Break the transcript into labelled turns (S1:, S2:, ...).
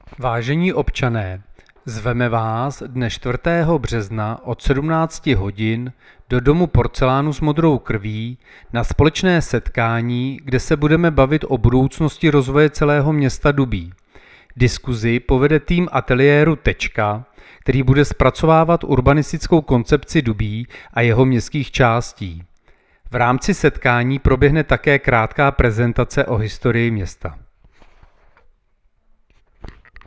S1: Vážení občané, zveme vás dne 4. března od 17 hodin do Domu porcelánu s modrou krví na společné setkání, kde se budeme bavit o budoucnosti rozvoje celého města Dubí. Diskuzi povede tým ateliéru Tečka, který bude zpracovávat urbanistickou koncepci Dubí a jeho městských částí. V rámci setkání proběhne také krátká prezentace o historii města.